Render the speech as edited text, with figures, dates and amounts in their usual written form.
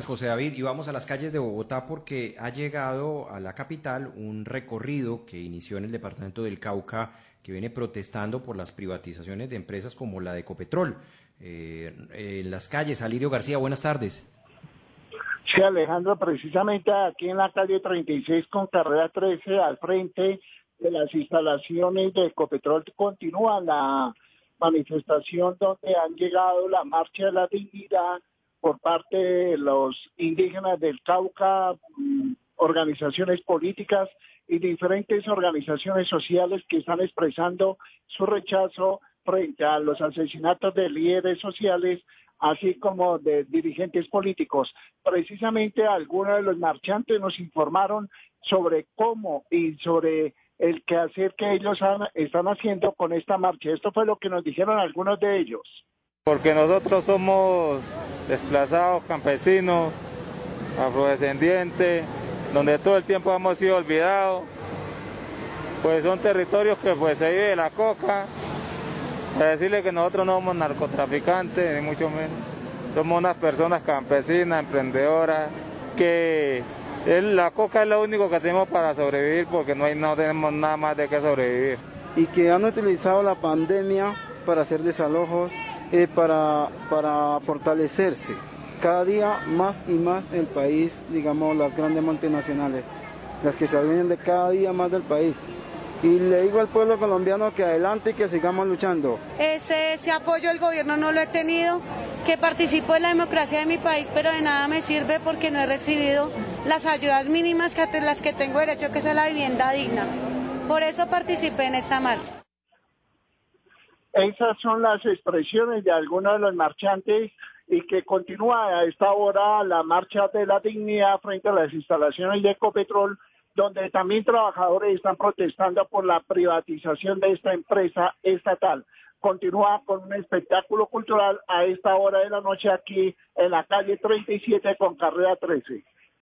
José David. Y vamos a las calles de Bogotá porque ha llegado a la capital un recorrido que inició en el departamento del Cauca, que viene protestando por las privatizaciones de empresas como la de Ecopetrol. En las calles, Alirio García, buenas tardes. Sí, Alejandro, precisamente aquí en la calle 36 con carrera 13, al frente de las instalaciones de Ecopetrol, continúa la manifestación donde han llegado la Marcha de la Dignidad por parte de los indígenas del Cauca, organizaciones políticas y diferentes organizaciones sociales que están expresando su rechazo frente a los asesinatos de líderes sociales, así como de dirigentes políticos. Precisamente algunos de los marchantes nos informaron sobre cómo y sobre el quehacer que ellos están haciendo con esta marcha. Esto fue lo que nos dijeron algunos de ellos. Porque nosotros somos desplazados, campesinos, afrodescendientes, donde todo el tiempo hemos sido olvidados. Pues son territorios que pues se vive de la coca. Para decirle que nosotros no somos narcotraficantes, ni mucho menos. Somos unas personas campesinas, emprendedoras, que la coca es lo único que tenemos para sobrevivir, porque no tenemos nada más de qué sobrevivir. Y que han utilizado la pandemia para hacer desalojos, para fortalecerse. Cada día más y más el país, digamos, las grandes multinacionales, las que se adueñan de cada día más del país. Y le digo al pueblo colombiano que adelante y que sigamos luchando. Ese apoyo del gobierno no lo he tenido, que participo en la democracia de mi país, pero de nada me sirve porque no he recibido las ayudas mínimas que las que tengo derecho, que es la vivienda digna. Por eso participé en esta marcha. Esas son las expresiones de algunos de los marchantes y que continúa a esta hora la marcha de la dignidad frente a las instalaciones de Ecopetrol, donde también trabajadores están protestando por la privatización de esta empresa estatal. Continúa con un espectáculo cultural a esta hora de la noche aquí en la calle 37 con carrera 13.